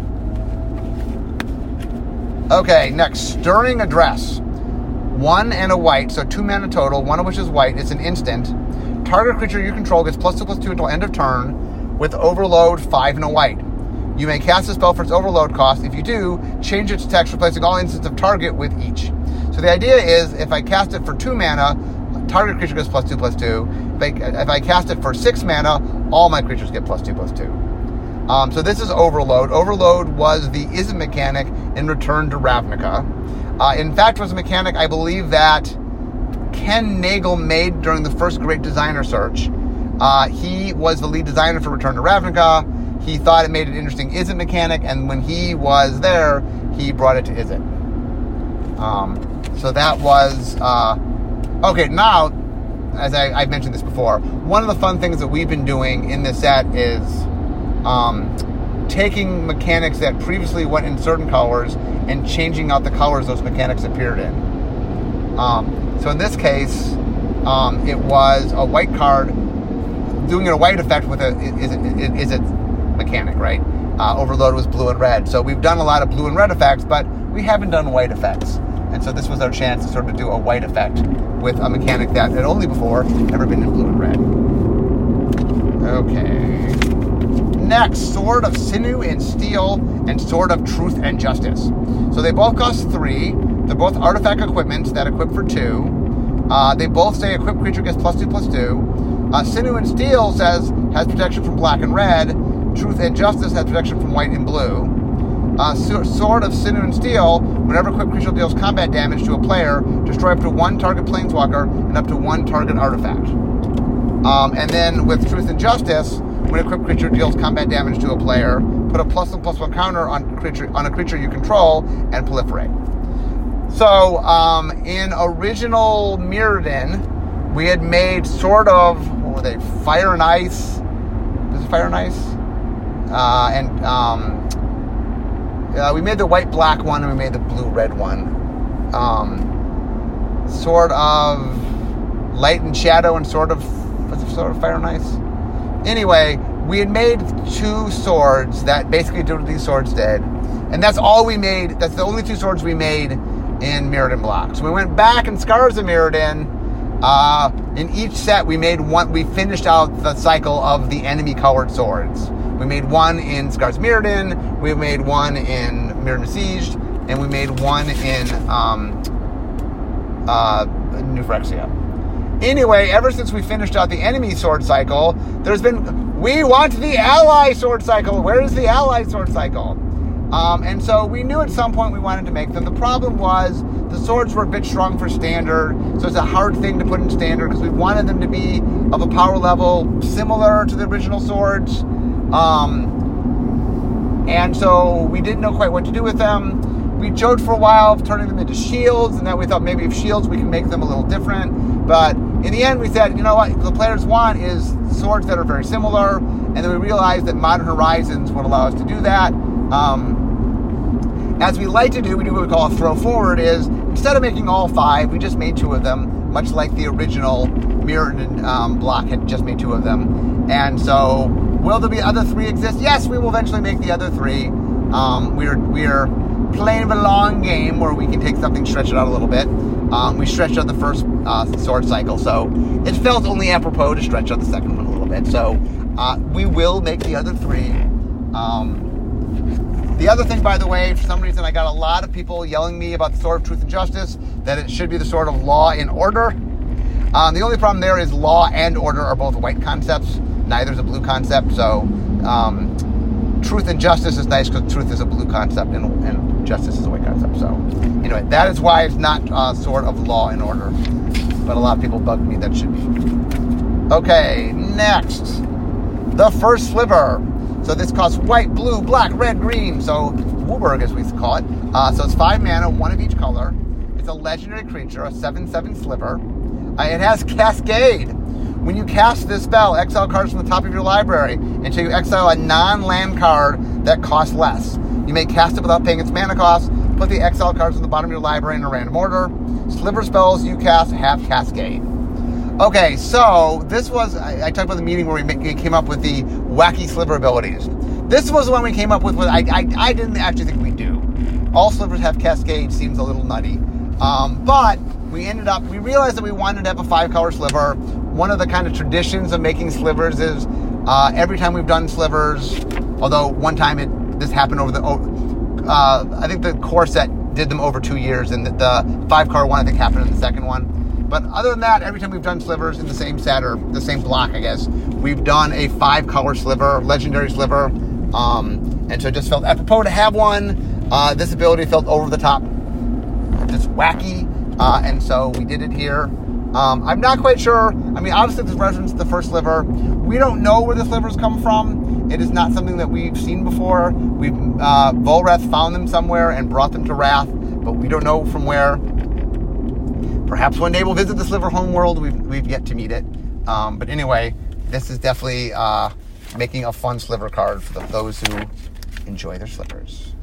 Okay, next. Stirring Address. One and a white, so two mana total, one of which is white. It's an instant. Target creature you control gets plus two, plus two until end of turn, with overload, five and a white. You may cast a spell for its overload cost. If you do, change its text, replacing all instants of target with each. So the idea is, if I cast it for two mana, target creature gets plus two, plus two. If I, if I cast it for six mana, all my creatures get plus two, plus two. Um, so this is Overload. Overload was the Izzet mechanic in Return to Ravnica. Uh, in fact, it was a mechanic, I believe, that Ken Nagel made during the first Great Designer Search. Uh, he was the lead designer for Return to Ravnica. He thought it made an interesting Izzet mechanic, and when he was there, he brought it to Izzet. Um, so that was... Uh, okay, now, as I, I've mentioned this before, one of the fun things that we've been doing in this set is um, taking mechanics that previously went in certain colors and changing out the colors those mechanics appeared in. Um, so in this case, um, it was a white card doing a white effect with a is it is it mechanic, right? Uh, Overload was blue and red. So we've done a lot of blue and red effects, but we haven't done white effects. And so this was our chance to sort of do a white effect with a mechanic that had only before ever been in blue and red. Okay. Next, Sword of Sinew and Steel and Sword of Truth and Justice. So they both cost three. They're both artifact equipments that equip for two. Uh, they both say equipped creature gets plus two, plus two. Uh, Sinew and Steel says has protection from black and red. Truth and Justice has protection from white and blue. Uh, Sword of Sinew and Steel, whenever equipped creature deals combat damage to a player, destroy up to one target planeswalker and up to one target artifact. Um, and then with Truth and Justice, when a equipped creature deals combat damage to a player, put a plus one plus one counter on creature on a creature you control and proliferate. So, um, in original Mirrodin, we had made sort of, what were they, Fire and Ice? Was it Fire and Ice? Uh, and um, uh, we made the white-black one, and we made the blue-red one. Um, sort of Light and Shadow, and sort of, was it sort of Fire and Ice? Anyway, we had made two swords that basically did what these swords did. And that's all we made. That's the only two swords we made in Mirrodin blocks. So we went back in Scars of Mirrodin. Uh, in each set, we made one. We finished out the cycle of the enemy-colored swords. We made one in Scars of Mirrodin. We made one in Mirrodin Besieged, and we made one in um, uh, New Phyrexia. Anyway, ever since we finished out the enemy sword cycle, there's been we want the ally sword cycle. Where is the ally sword cycle? Um, and so we knew at some point we wanted to make them. The problem was the swords were a bit strong for standard, so it's a hard thing to put in standard because we wanted them to be of a power level similar to the original swords. Um, and so we didn't know quite what to do with them. We joked for a while of turning them into shields, and then we thought maybe if shields we can make them a little different. But in the end we said, you know what the players want is swords that are very similar, and then we realized that Modern Horizons would allow us to do that. Um, as we like to do, we do what we call a throw forward, is instead of making all five, we just made two of them, much like the original Mirrodin um, block had just made two of them. And so, will there be other three exist? Yes, we will eventually make the other three. Um, we're we're playing a long game where we can take something, stretch it out a little bit. Um, we stretched out the first uh, sword cycle, so it felt only apropos to stretch out the second one a little bit. So uh, we will make the other three. Um, The other thing, by the way, for some reason I got a lot of people yelling me about the Sword of Truth and Justice, that it should be the Sword of Law and Order. Um, the only problem there is Law and Order are both white concepts. Neither is a blue concept, so um, Truth and Justice is nice because Truth is a blue concept and, and Justice is a white concept. So anyway, that is why it's not uh, Sword of Law and Order. But a lot of people bugged me that it should be. Okay, next. The First Sliver. So this costs white, blue, black, red, green. So Wooburg, as we call it. Uh, so it's five mana, one of each color. It's a legendary creature, a seven seven sliver. Uh, it has Cascade. When you cast this spell, exile cards from the top of your library until you exile a non-land card that costs less. You may cast it without paying its mana cost. Put the exile cards on the bottom of your library in a random order. Sliver spells you cast have Cascade. Okay, so this was, I, I talked about the meeting where we, make, we came up with the wacky sliver abilities. This was the one we came up with, with I, I, I didn't actually think we do. All slivers have Cascade, seems a little nutty. Um, but we ended up, we realized that we wanted to have a five-color sliver. One of the kind of traditions of making slivers is uh, every time we've done slivers, although one time it this happened over the, uh, I think the core set did them over two years, and the, the five-color one I think happened in the second one. But other than that, every time we've done slivers in the same set, or the same block, I guess, we've done a five-color sliver, legendary sliver. Um, and so it just felt apropos to have one. Uh, this ability felt over the top, just wacky. Uh, and so we did it here. Um, I'm not quite sure. I mean, obviously this reference to the first sliver. We don't know where the slivers come from. It is not something that we've seen before. We've, uh, Volrath found them somewhere and brought them to Wrath, but we don't know from where. Perhaps one day we'll visit the Sliver homeworld. We've, we've yet to meet it. Um, but anyway, this is definitely uh, making a fun sliver card for the, those who enjoy their slivers.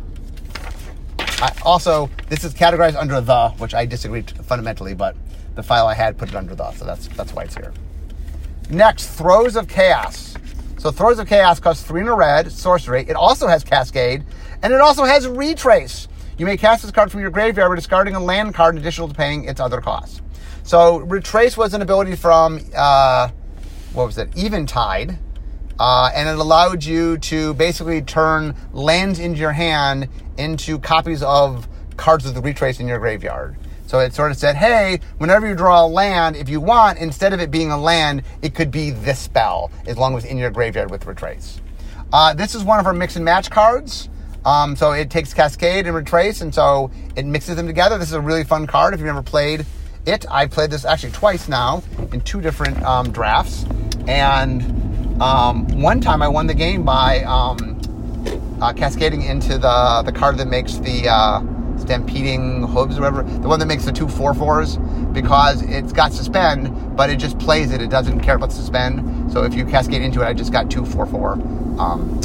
I, also, this is categorized under the, which I disagreed fundamentally, but the file I had put it under the, so that's that's why it's here. Next, Throes of Chaos. So Throes of Chaos costs three in a red, sorcery. It also has Cascade, and it also has Retrace. You may cast this card from your graveyard by discarding a land card additional to paying its other costs. So Retrace was an ability from, uh, what was it, Eventide. Uh, and it allowed you to basically turn lands into your hand into copies of cards of the Retrace in your graveyard. So it sort of said, hey, whenever you draw a land, if you want, instead of it being a land, it could be this spell, as long as it's in your graveyard with Retrace. Uh, this is one of our mix and match cards. Um, so it takes Cascade and Retrace, and so it mixes them together. This is a really fun card if you've never played it. I played this actually twice now in two different um, drafts. And um, one time I won the game by um, uh, cascading into the, the card that makes the uh, Stampeding Hooves or whatever, the one that makes the two four fours, because it's got Suspend, but it just plays it. It doesn't care about Suspend. So if you cascade into it, I just got two four four. Um,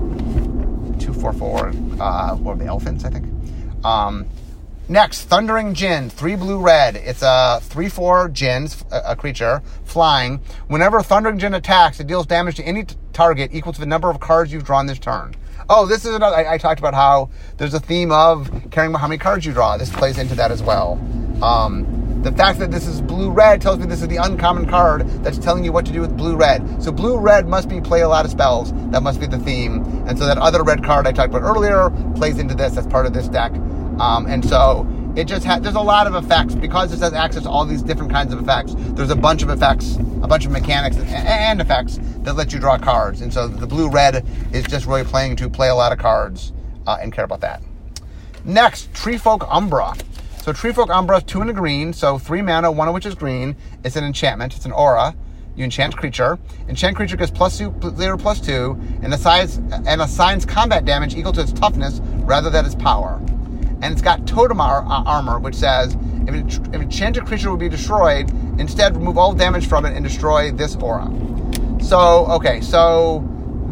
two four four, uh, what are the elephants, I think. Um, next, Thundering Djinn, three blue red. It's a three four Djinn, a, a creature, flying. Whenever Thundering Djinn attacks, it deals damage to any t- target equal to the number of cards you've drawn this turn. Oh, this is another, I, I talked about how there's a theme of caring about how many cards you draw. This plays into that as well. Um, the fact that this is blue-red tells me this is the uncommon card that's telling you what to do with blue-red. So blue-red must be play a lot of spells. That must be the theme. And so that other red card I talked about earlier plays into this. That's part of this deck. Um, and so it just has, there's a lot of effects. Because this has access to all these different kinds of effects, there's a bunch of effects, a bunch of mechanics and, and effects that let you draw cards. And so the blue-red is just really playing to play a lot of cards uh, and care about that. Next, Treefolk Umbra. So Treefolk Umbra is two and a green, so three mana, one of which is green. It's an enchantment. It's an aura. You enchant creature. Enchant creature gets plus two, zero, plus two, and assigns, and assigns combat damage equal to its toughness rather than its power. And it's got Totem ar- uh, armor, which says, if an if enchanted creature will be destroyed, instead remove all damage from it and destroy this aura. So, okay, so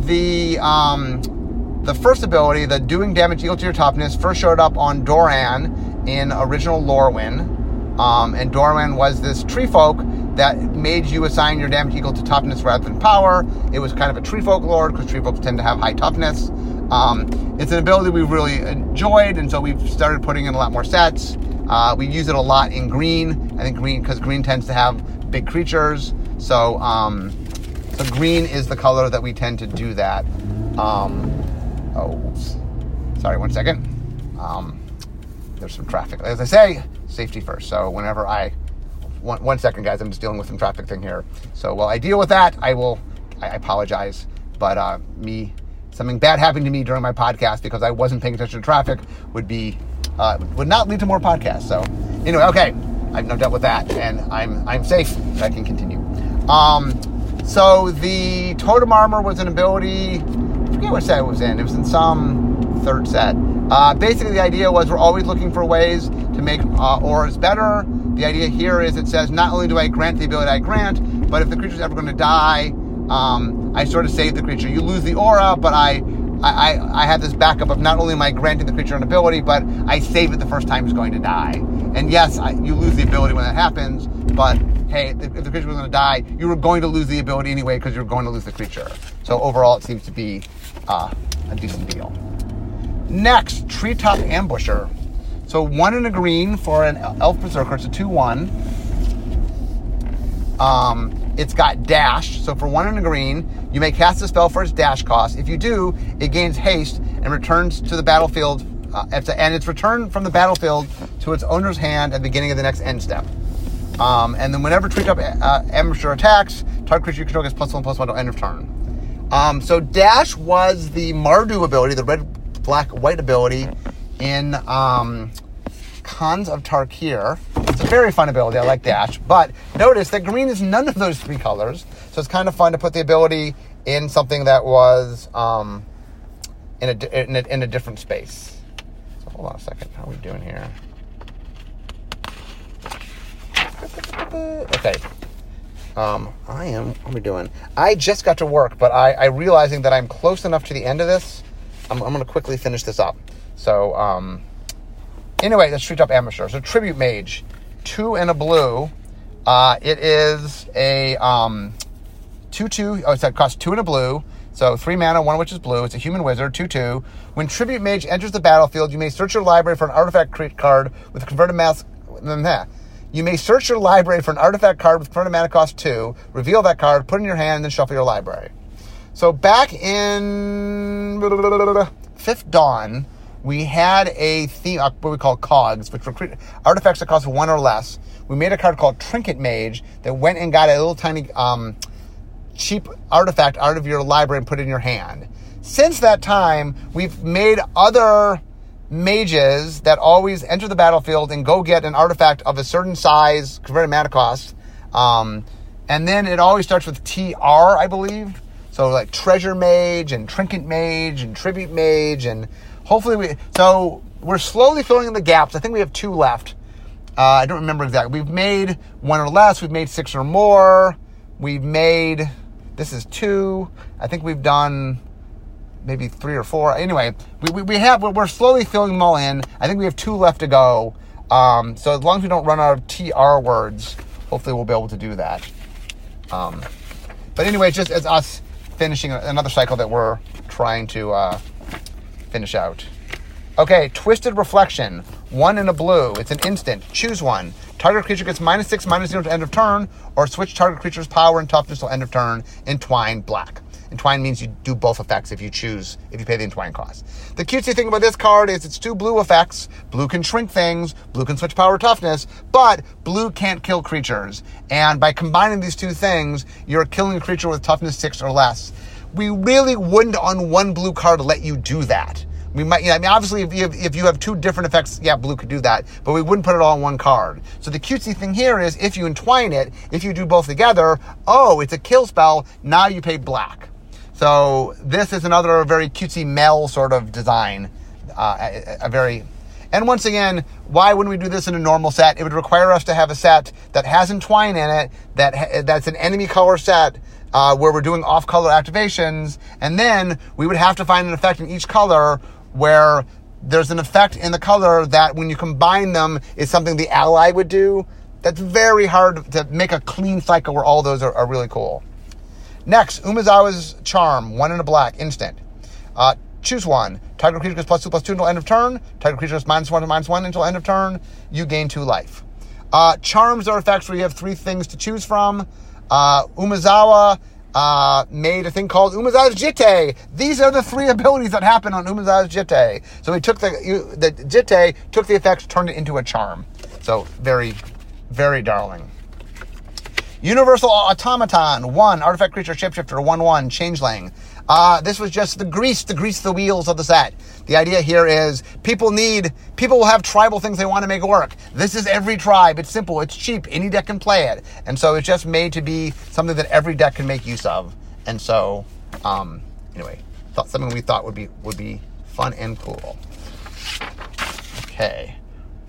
the um, the first ability, the doing damage equal to your toughness, first showed up on Doran in original Lorwyn. Um, and Doran was this tree folk that made you assign your damage equal to toughness rather than power. It was kind of a tree folk lord, because tree folks tend to have high toughness. Um, it's an ability we really enjoyed, and so we've started putting in a lot more sets. Uh, we use it a lot in green. I think green, because green tends to have big creatures. So, um, so green is the color that we tend to do that. Um, oh, oops. Sorry, one second. Um, there's some traffic. As I say, safety first. So whenever I, one, one second, guys, I'm just dealing with some traffic thing here. So while I deal with that, I will, I apologize. But uh, me, something bad happened to me during my podcast because I wasn't paying attention to traffic would be, uh, would not lead to more podcasts. So anyway, okay, I've now dealt with that, and I'm I'm safe. I can continue. Um, so the Totem Armor was an ability. I forget what set it was in. It was in some third set. Uh, basically, the idea was we're always looking for ways to make uh, auras better. The idea here is it says not only do I grant the ability I grant, but if the creature's ever going to die, um, I sort of save the creature. You lose the aura, but I, I, I have this backup of not only am I granting the creature an ability, but I save it the first time it's going to die. And yes, I, you lose the ability when that happens, but hey, if the creature was going to die, you were going to lose the ability anyway because you're going to lose the creature. So overall, it seems to be uh, a decent deal. Next, Treetop Ambusher. So one and a green for an Elf Berserker. It's a two one. Um, it's got dash. So for one and a green, you may cast a spell for its dash cost. If you do, it gains haste and returns to the battlefield. Uh, and it's returned from the battlefield to its owner's hand at the beginning of the next end step. Um, and then whenever Treetop uh, Ambusher attacks, target creature you control gets plus one, plus one to end of turn. Um, so dash was the Mardu ability, the red, black, white ability in um, Khans of Tarkir. It's a very fun ability. I like dash. But notice that green is none of those three colors. So it's kind of fun to put the ability in something that was um, in, a, in, a, in a different space. So hold on a second. How are we doing here? Okay. Um, I am, what are we doing? I just got to work, but I, I realizing that I'm close enough to the end of this, I'm, I'm going to quickly finish this up. So, um, anyway, that's Treetop Ambusher. So, Tribute Mage, two and a blue. Uh, it is a um, two two. Oh, it costs two and a blue. So, three mana, one of which is blue. It's a human wizard, two two. When Tribute Mage enters the battlefield, you may search your library for an artifact card with a converted mask. You may search your library for an artifact card with converted mana cost two, reveal that card, put it in your hand, and then shuffle your library. So back in Fifth Dawn, we had a theme, what we call cogs, which were artifacts that cost one or less. We made a card called Trinket Mage that went and got a little tiny um, cheap artifact out of your library and put it in your hand. Since that time, we've made other mages that always enter the battlefield and go get an artifact of a certain size, converted mana cost. Um, and then it always starts with T R, I believe. So like Treasure Mage and Trinket Mage and Tribute Mage. And hopefully we... So we're slowly filling in the gaps. I think we have two left. Uh, I don't remember exactly. We've made one or less. We've made six or more. We've made... This is two. I think we've done... maybe three or four. Anyway, we, we, we have, we're slowly filling them all in. I think we have two left to go. Um, so as long as we don't run out of T R words, hopefully we'll be able to do that. Um, but anyway, it's just as us finishing another cycle that we're trying to uh, finish out. Okay, Twisted Reflection. One in a blue. It's an instant. Choose one. Target creature gets minus six, minus zero to end of turn, or switch target creature's power and toughness till end of turn. Entwine black. Entwine means you do both effects if you choose, if you pay the entwine cost. The cutesy thing about this card is it's two blue effects. Blue can shrink things, blue can switch power toughness, but blue can't kill creatures. And by combining these two things, you're killing a creature with toughness six or less. We really wouldn't on one blue card let you do that. We might, you know, I mean, obviously, if you, have, if you have two different effects, yeah, blue could do that, but we wouldn't put it all on one card. So the cutesy thing here is if you entwine it, if you do both together, oh, it's a kill spell, now you pay black. So this is another very cutesy Mel sort of design, uh, a, a very, and once again, why wouldn't we do this in a normal set? It would require us to have a set that has entwine in it, that ha- that's an enemy color set, uh, where we're doing off-color activations, and then we would have to find an effect in each color where there's an effect in the color that when you combine them is something the ally would do. That's very hard to make a clean cycle where all those are, are really cool. Next, Umezawa's Charm, one in a black, instant. Uh, choose one. Target creature gets plus two, plus two until end of turn. Target creature gets minus one to minus one until end of turn. You gain two life. Uh, charms are effects where you have three things to choose from. Uh, Umezawa uh, made a thing called Umezawa's Jitte. These are the three abilities that happen on Umezawa's Jitte. So he took the, the Jitte, took the effects, turned it into a charm. So very, very darling. Universal Automaton, one, artifact creature, shapeshifter, one one, changeling. Uh, this was just the grease, the grease the wheels of the set. The idea here is people need, people will have tribal things they want to make work. This is every tribe. It's simple. It's cheap. Any deck can play it. And so it's just made to be something that every deck can make use of. And so, um, anyway, thought something we thought would be, would be fun and cool. Okay.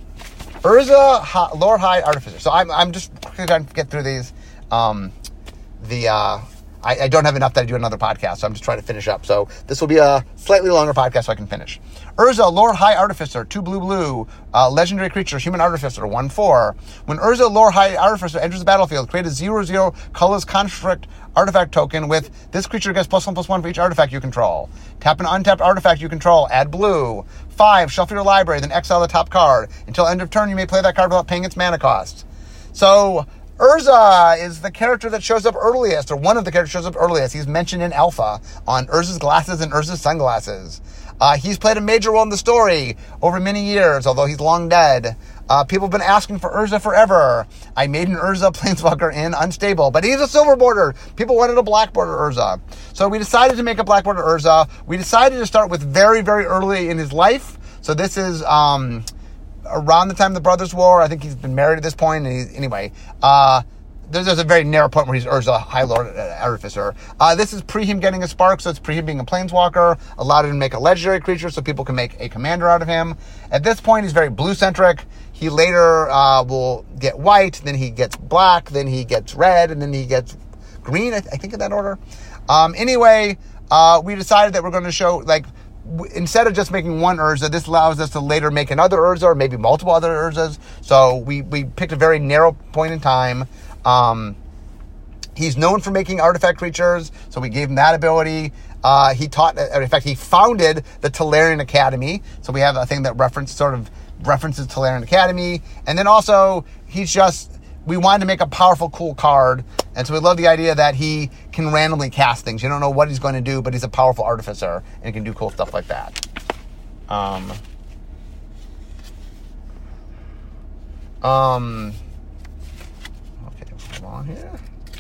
Urza Lore'hide Artificer. So I'm, I'm just trying to get through these. Um, the, uh, I, I don't have enough that I do another podcast, so I'm just trying to finish up. So this will be a slightly longer podcast so I can finish. Urza Lore'hide Artificer, two blue blue, uh, legendary creature, human artificer, one four. When Urza Lore'hide Artificer enters the battlefield, create a zero zero colorless construct artifact token with this creature gets plus one plus one for each artifact you control. Tap an untapped artifact you control, add blue. Five, shuffle your library, then exile the top card. Until end of turn, you may play that card without paying its mana cost. So Urza is the character that shows up earliest, or one of the characters shows up earliest. He's mentioned in Alpha on Urza's glasses and Urza's sunglasses. Uh, he's played a major role in the story over many years, although he's long dead. Uh, people have been asking for Urza forever. I made an Urza Planeswalker in Unstable, but he's a silver border. People wanted a black border Urza. So we decided to make a black border Urza. We decided to start with very, very early in his life. So this is um, around the time of the Brothers' War. I think he's been married at this point. And he, anyway, uh, there's, there's a very narrow point where he's Urza High Lord Artificer. Uh, this is pre him getting a spark, so it's pre him being a Planeswalker. Allowed him to make a legendary creature so people can make a commander out of him. At this point, he's very blue-centric. He later uh, will get white, then he gets black, then he gets red, and then he gets green, I, th- I think in that order. Um, anyway, uh, we decided that we're going to show, like, w- instead of just making one Urza, this allows us to later make another Urza, or maybe multiple other Urzas. So we, we picked a very narrow point in time. Um, he's known for making artifact creatures, so we gave him that ability. Uh, he taught, in fact, he founded the Tolarian Academy, so we have a thing that reference sort of references Tolarian Academy. And then also, he's just we wanted to make a powerful, cool card. And so we love the idea that he can randomly cast things. You don't know what he's going to do, but he's a powerful artificer and he can do cool stuff like that. Um, um, okay, hold on here.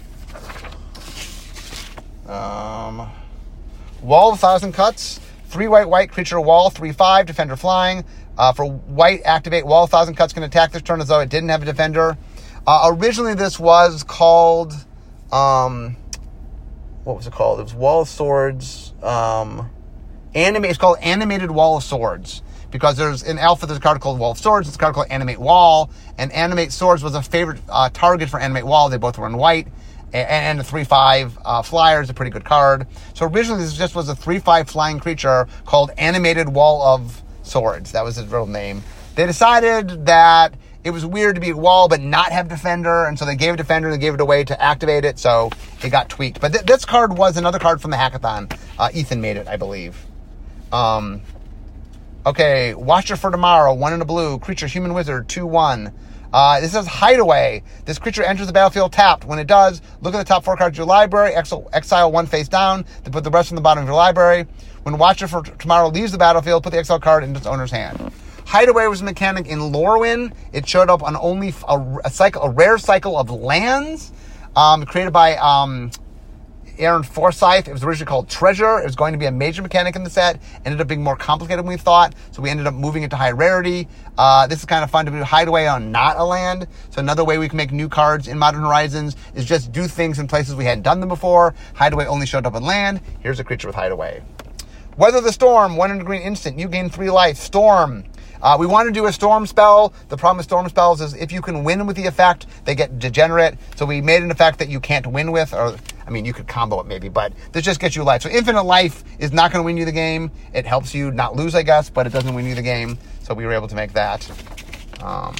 Um, Wall of a Thousand Cuts. Three white, white, creature wall, three, five, defender flying. Uh, for white, activate Wall of a Thousand Cuts can attack this turn as though it didn't have a defender. Uh, originally, this was called, um, what was it called? It was Wall of Swords. Um, anime. It's called Animated Wall of Swords because there's in Alpha there's a card called Wall of Swords. There's a card called Animate Wall, and Animate Swords was a favorite uh, target for Animate Wall. They both were in white, and, and the three five uh, flyer is a pretty good card. So originally, this just was a three five flying creature called Animated Wall of Swords. That was his real name. They decided that it was weird to be a wall but not have defender, and so they gave a defender and they gave it away to activate it, so it got tweaked. But th- this card was another card from the hackathon. Uh, Ethan made it, I believe. Um, okay, Watcher for Tomorrow, one in a blue, creature, human wizard, two one. Uh, this says Hideaway. This creature enters the battlefield tapped. When it does, look at the top four cards of your library, exile, exile one face down, then put the rest on the bottom of your library. When Watcher for Tomorrow leaves the battlefield, put the exile card into its owner's hand. Hideaway was a mechanic in Lorwyn. It showed up on only a, a cycle, a rare cycle of lands, um, created by um, Aaron Forsyth. It was originally called Treasure. It was going to be a major mechanic in the set. Ended up being more complicated than we thought, so we ended up moving it to high rarity. Uh, this is kind of fun to do Hideaway on not a land. So another way we can make new cards in Modern Horizons is just do things in places we hadn't done them before. Hideaway only showed up on land. Here's a creature with Hideaway. Weather the Storm, one in a green instant. You gain three life. Storm. Uh, we want to do a storm spell. The problem with storm spells is if you can win with the effect, they get degenerate. So we made an effect that you can't win with, or, I mean, you could combo it maybe, but this just gets you life. So infinite life is not going to win you the game. It helps you not lose, I guess, but it doesn't win you the game. So we were able to make that. Um,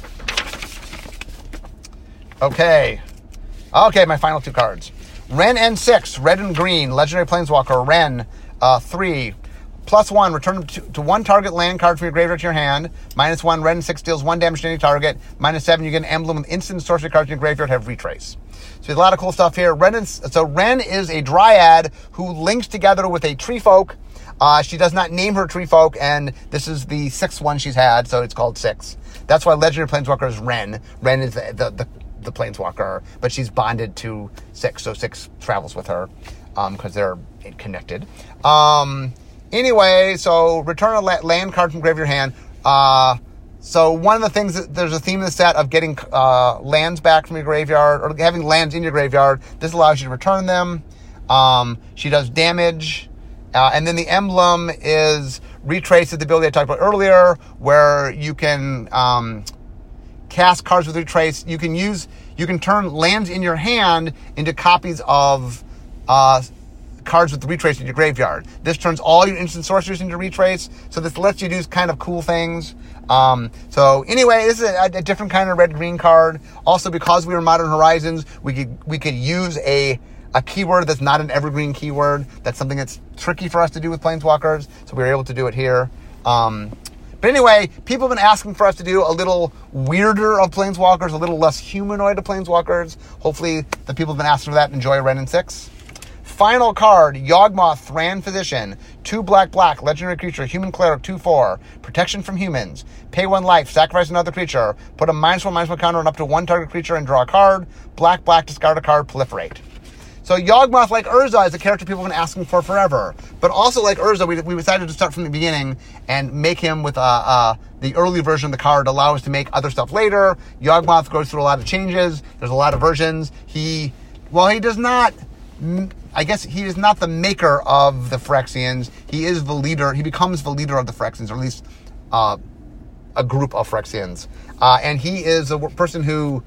okay. Okay, my final two cards. Ren N six, red and green, legendary planeswalker, Ren, uh, three. Plus one, return to, to one target land card from your graveyard to your hand. Minus one, red and six deals one damage to any target. Minus seven, you get an emblem with instant sorcery cards in your graveyard have retrace. So there's a lot of cool stuff here. Ren is, so Ren is a dryad who links together with a tree folk. Uh, she does not name her tree folk, and this is the sixth one she's had, so it's called six. That's why legendary planeswalker is Ren. Ren is the the, the, the planeswalker, but she's bonded to six, so six travels with her because um, they're connected. Um... Anyway, so return a land card from graveyard hand. Uh, so one of the things, that there's a theme in the set of getting uh, lands back from your graveyard, or having lands in your graveyard. This allows you to return them. Um, she does damage. Uh, and then the emblem is retrace, the ability I talked about earlier, where you can um, cast cards with retrace. You can use, you can turn lands in your hand into copies of uh, cards with the retrace in your graveyard. This turns all your instant sorceries into retrace, so this lets you do kind of cool things. Um, so anyway, this is a, a different kind of red-green card. Also, because we were Modern Horizons, we could we could use a a keyword that's not an evergreen keyword. That's something that's tricky for us to do with Planeswalkers, so we were able to do it here. Um, but anyway, people have been asking for us to do a little weirder of Planeswalkers, a little less humanoid of Planeswalkers. Hopefully, the people have been asking for that enjoy Ren and six. Final card, Yawgmoth, Thran Physician, two black black, legendary creature, human cleric, two four, protection from humans, pay one life, sacrifice another creature, put a minus one, minus one counter on up to one target creature and draw a card, black black, discard a card, proliferate. So Yawgmoth, like Urza, is a character people have been asking for forever, but also like Urza, we, we decided to start from the beginning and make him with uh, uh, the early version of the card, allow us to make other stuff later. Yawgmoth goes through a lot of changes, there's a lot of versions. He, well, he does not... I guess he is not the maker of the Phyrexians. He is the leader. He becomes the leader of the Phyrexians, or at least uh, a group of Phyrexians. Uh, and he is a person who,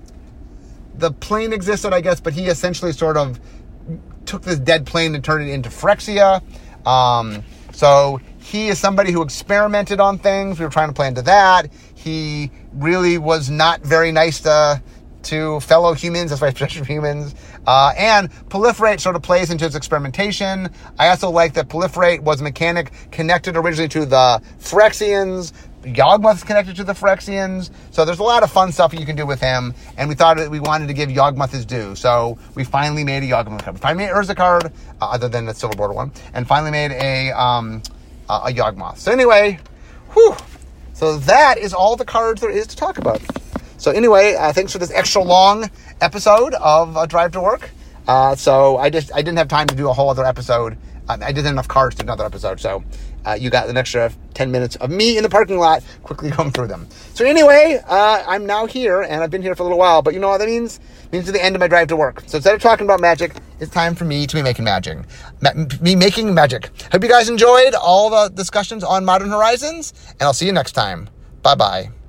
the plane existed, I guess, but he essentially sort of took this dead plane and turned it into Phyrexia. Um, so he is somebody who experimented on things. We were trying to play into that. He really was not very nice to... to fellow humans, that's why protection from humans. Uh, and Proliferate sort of plays into its experimentation. I also like that Proliferate was a mechanic connected originally to the Phyrexians, Yawgmoth's connected to the Phyrexians, so there's a lot of fun stuff you can do with him, and we thought that we wanted to give Yawgmoth his due, so we finally made a Yawgmoth card. We finally made Urza card, uh, other than the silver border one, and finally made a, um, uh, a Yawgmoth. So anyway, whew, so that is all the cards there is to talk about. So anyway, uh, thanks for this extra long episode of uh, Drive to Work. Uh, so I just I didn't have time to do a whole other episode. Um, I didn't have enough cards to do another episode, so uh, you got an extra ten minutes of me in the parking lot quickly going through them. So anyway, uh, I'm now here, and I've been here for a little while, but you know what that means? It means to the end of my drive to work. So instead of talking about magic, it's time for me to be making magic. Ma- me making magic. Hope you guys enjoyed all the discussions on Modern Horizons, and I'll see you next time. Bye-bye.